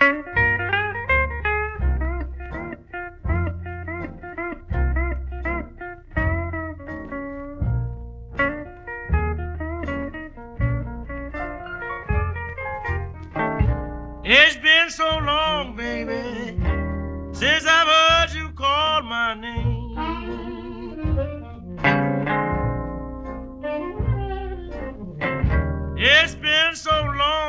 It's been so long, baby, since I've heard you call my name.